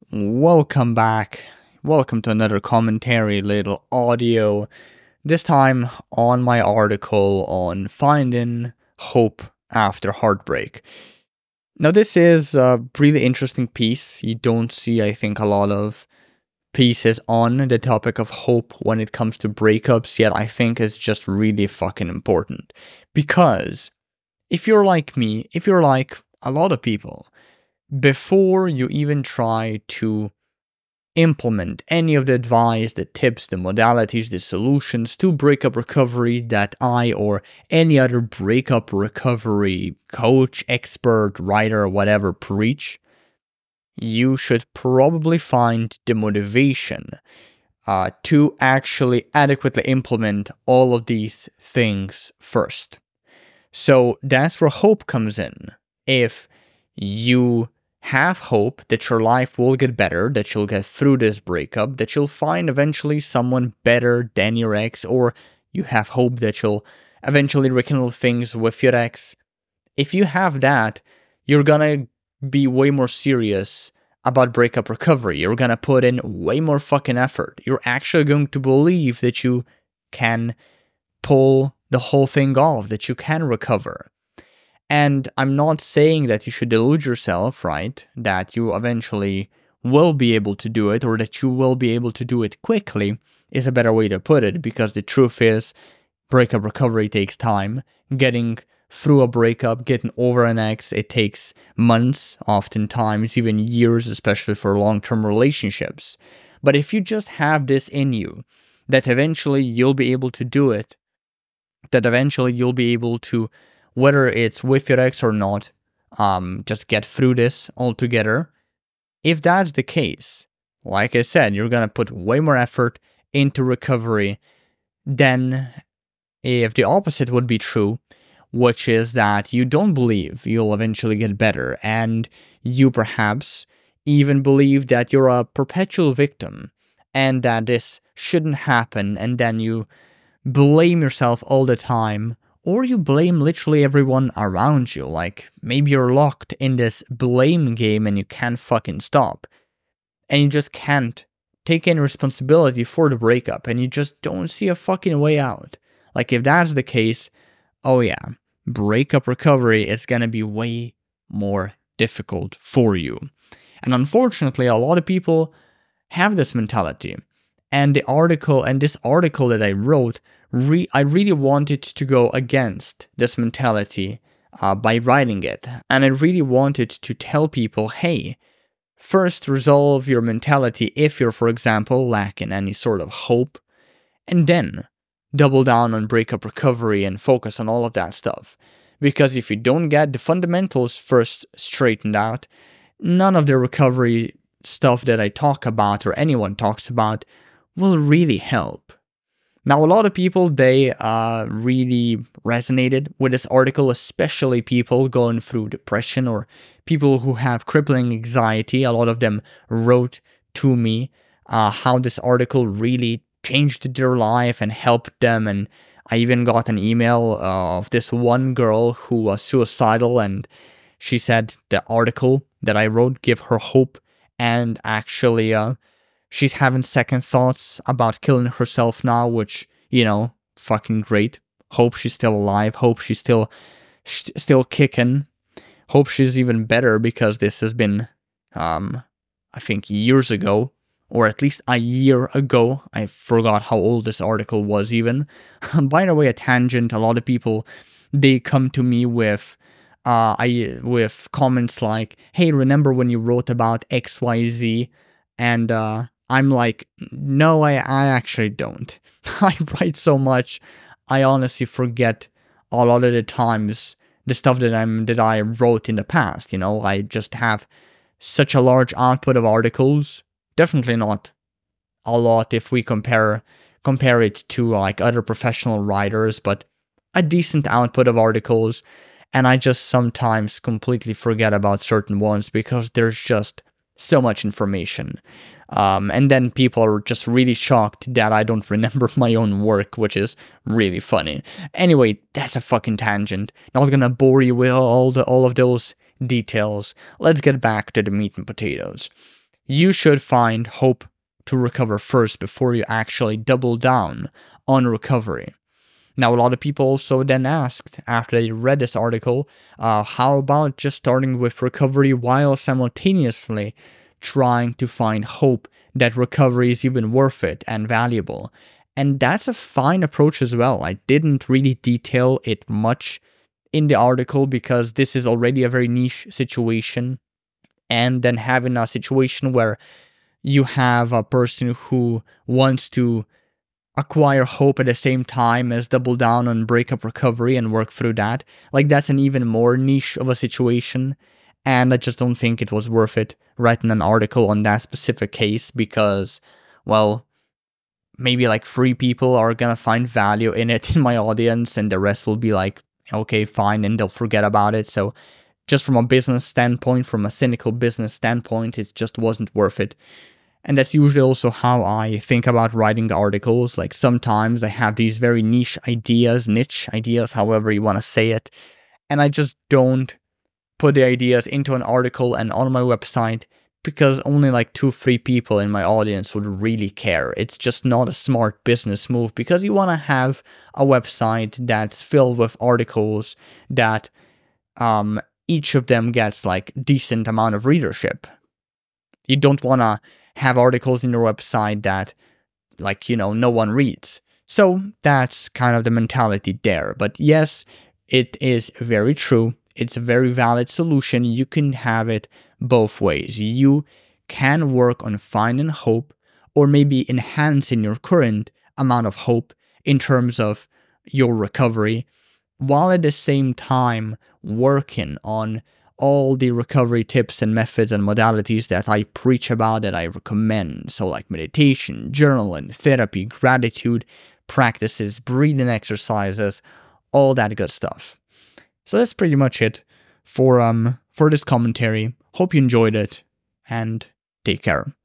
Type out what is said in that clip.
Welcome back. Welcome to another commentary, little audio. This time on my article on finding hope after heartbreak. Now, this is a really interesting piece. You don't see, I think, a lot of pieces on the topic of hope when it comes to breakups, yet I think it's just really fucking important. Because if you're like me, if you're like a lot of people, before you even try to implement any of the advice, the tips, the modalities, the solutions to breakup recovery that I or any other breakup recovery coach, expert, writer, whatever preach, you should probably find the motivation to actually adequately implement all of these things first. So that's where hope comes in. If you have hope that your life will get better, that you'll get through this breakup, that you'll find eventually someone better than your ex, or you have hope that you'll eventually rekindle things with your ex. If you have that, you're gonna be way more serious about breakup recovery. You're gonna put in way more fucking effort. You're actually going to believe that you can pull the whole thing off, that you can recover. And I'm not saying that you should delude yourself, right? That you eventually will be able to do it, or that you will be able to do it quickly is a better way to put it, because the truth is, breakup recovery takes time. Getting through a breakup, getting over an ex, it takes months, oftentimes even years, especially for long-term relationships. But if you just have this in you, that eventually you'll be able to do it, that eventually you'll be able to, whether it's with your ex or not, just get through this altogether. If that's the case, like I said, you're gonna put way more effort into recovery than if the opposite would be true, which is that you don't believe you'll eventually get better, and you perhaps even believe that you're a perpetual victim and that this shouldn't happen, and then you blame yourself all the time, or you blame literally everyone around you. Like, maybe you're locked in this blame game and you can't fucking stop. And you just can't take any responsibility for the breakup, and you just don't see a fucking way out. Like, if that's the case, oh yeah, breakup recovery is gonna be way more difficult for you. And unfortunately, a lot of people have this mentality. And this article that I wrote, I really wanted to go against this mentality by writing it. And I really wanted to tell people, hey, first resolve your mentality if you're, for example, lacking any sort of hope, and then double down on breakup recovery and focus on all of that stuff. Because if you don't get the fundamentals first straightened out, none of the recovery stuff that I talk about or anyone talks about will really help. Now, a lot of people, they really resonated with this article, especially people going through depression or people who have crippling anxiety. A lot of them wrote to me how this article really changed their life and helped them. And I even got an email of this one girl who was suicidal, and she said the article that I wrote gave her hope, and actually she's having second thoughts about killing herself now, which, fucking great. Hope she's still alive. Hope she's still kicking. Hope she's even better, because this has been, I think, years ago, or at least a year ago. I forgot how old this article was even. By the way, a tangent, a lot of people, they come to me with comments like, hey, remember when you wrote about XYZ? And I'm like, no, I actually don't. I write so much, I honestly forget a lot of the times the stuff that I wrote in the past. I just have such a large output of articles. Definitely not a lot if we compare it to like other professional writers, but a decent output of articles. And I just sometimes completely forget about certain ones because there's just so much information. And then people are just really shocked that I don't remember my own work, which is really funny. Anyway, that's a fucking tangent. Not gonna bore you with all of those details. Let's get back to the meat and potatoes. you should find hope to recover first before you actually double down on recovery. Now, a lot of people also then asked after they read this article, how about just starting with recovery while simultaneously trying to find hope that recovery is even worth it and valuable? And that's a fine approach as well. I didn't really detail it much in the article because this is already a very niche situation. And then having a situation where you have a person who wants to acquire hope at the same time as double down on breakup recovery and work through that, like that's an even more niche of a situation. And I just don't think it was worth it writing an article on that specific case because, well, maybe like 3 people are gonna find value in it in my audience and the rest will be like, okay, fine, and they'll forget about it. So just from a business standpoint, from a cynical business standpoint, it just wasn't worth it. And that's usually also how I think about writing articles. Like sometimes I have these very niche ideas, however you want to say it. And I just don't put the ideas into an article and on my website because only like 2-3 people in my audience would really care. It's just not a smart business move because you want to have a website that's filled with articles that each of them gets like decent amount of readership. You don't want to have articles in your website that, like, no one reads. So that's kind of the mentality there. But yes, it is very true. It's a very valid solution. You can have it both ways. You can work on finding hope or maybe enhancing your current amount of hope in terms of your recovery, while at the same time working on all the recovery tips and methods and modalities that I preach about, that I recommend. So like meditation, journaling, therapy, gratitude practices, breathing exercises, all that good stuff. So that's pretty much it for this commentary. Hope you enjoyed it and take care.